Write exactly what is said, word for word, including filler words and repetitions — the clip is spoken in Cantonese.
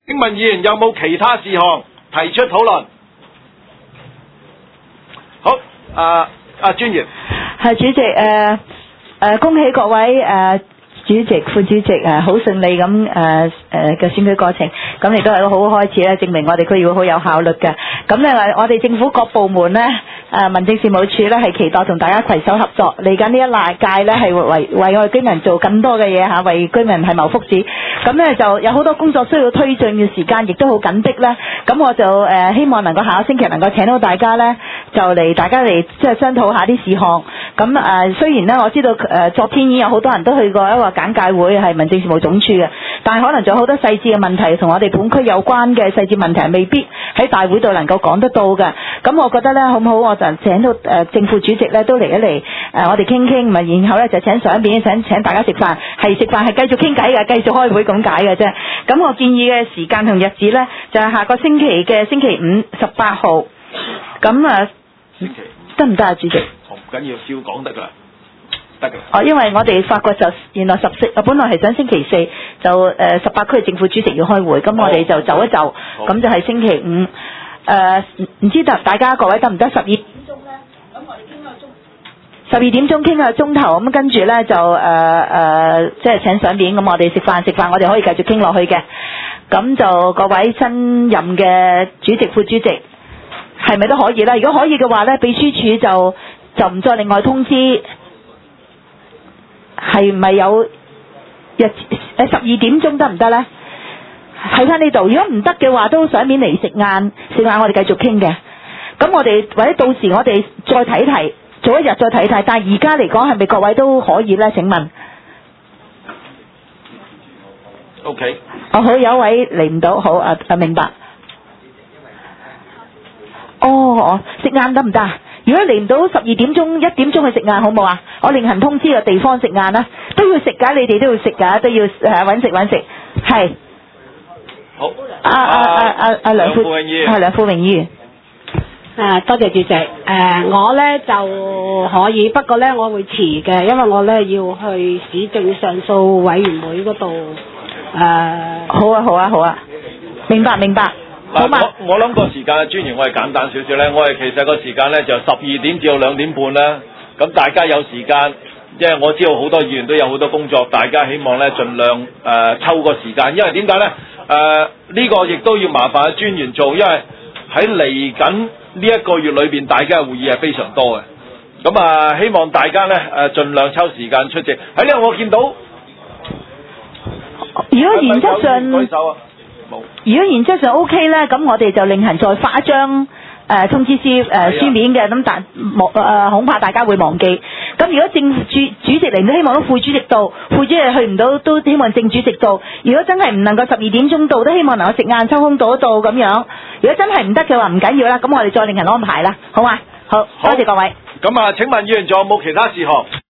請問議員有冇其他事項提出討論？好，啊啊專員。 係主席，誒、呃、誒、呃，恭喜各位誒、呃、主席、副主席誒，好、呃、順利咁誒誒嘅選舉過程，咁亦都係一個好好開始咧，證明我哋區議會好有效率嘅。咁咧，我哋政府各部門咧，誒、呃、民政事務處咧係期待同大家攜手合作，嚟緊呢一屆屆咧係為為我哋居民做更多嘅嘢嚇，為居民係謀福祉。咁咧就有好多工作需要推進嘅時間，亦都好緊迫啦。咁我就誒、呃、希望能夠下個星期能夠請到大家咧，就嚟大家嚟即係商討下啲事項。咁誒、呃、雖然咧我知道誒、呃、昨天已經有好多人都去過一個簡介會係民政事務總署嘅，但係可能仲有好多細節嘅問題同我哋本區有關嘅細節問題未必喺大會度能夠講得到嘅。咁我覺得咧好唔好？我就請到誒、呃、正副主席咧都嚟一嚟誒、呃，我哋傾傾，咪然後咧就請上邊請請大家食飯，係食飯係繼續傾偈嘅，繼續開會咁解嘅啫。咁我建議嘅時間同日子咧就係、是、下個星期嘅星期五十八號。咁啊，得唔得啊，主席？ 唔緊要，照講得噶啦，得噶啦。 哦，因為我哋發覺就原來十四，本來係想星期四就誒十八區政府主席要開會，咁我哋就走一走，咁就係星期五。誒、呃，唔知道大家各位得唔得？十二點鐘咧，咁我哋傾個鐘。十二點鐘傾個鐘頭，咁跟住咧就誒誒、呃，即係請上面，咁我哋食飯食飯，我哋可以繼續傾落去嘅。咁就各位新任嘅主席、副主席，係咪都可以啦？如果可以嘅話咧，秘書處就就唔再另外通知，係咪有日誒十二點鐘得唔得咧？喺翻呢度，如果唔得嘅話，都上面嚟食晏，食晏我哋繼續傾嘅。咁我哋或者到時我哋再睇睇，早一日再睇睇。但係而家嚟講係咪各位都可以咧？請問 ？OK。 哦，好，有一位嚟唔到，好啊啊，明白。哦，食晏得唔得？如果嚟唔到十二點鐘、一點鐘去食晏好冇啊？我另行通知個地方食晏啦，都要食㗎，你哋都要食㗎，都要誒揾食揾食，係。 好。 阿阿阿阿阿梁富榮議員。 係梁富榮議員。 誒，多謝主席。誒、呃，我咧就可以，不過咧我會遲嘅，因為我咧要去市政上訴委員會嗰度。誒、呃。 好啊，好啊，好啊。明白，明白。好嘛。 我我諗個時間嘅專員，我係簡單少少咧。我係其實個時間咧就十二點至到兩點半啦。咁大家有時間，因為我知道好多議員都有好多工作，大家希望咧盡量誒、呃、抽個時間。因為點解咧？誒、呃、呢、呢個亦都要麻煩專員做，因為喺嚟緊呢一個月裏邊，大家嘅會議係非常多嘅。咁啊、呃，希望大家咧誒盡量抽時間出席。喺呢度我見到， 如果原則上， 舉手啊如果原則上 O K 咧，咁我哋就另行再發一張誒、呃、通知書誒、呃、書面嘅，咁但忘誒恐怕大家會忘記。咁如果正主主席嚟，都希望都副主席到，副主席去唔到都希望正主席到。如果真係唔能夠十二點鐘到，都希望能夠食晏抽空到到咁樣。如果真係唔得嘅話，唔緊要啦，咁我哋再另行安排啦，好嘛？好，多謝各位。 咁啊，請問議員仲有冇其他事項？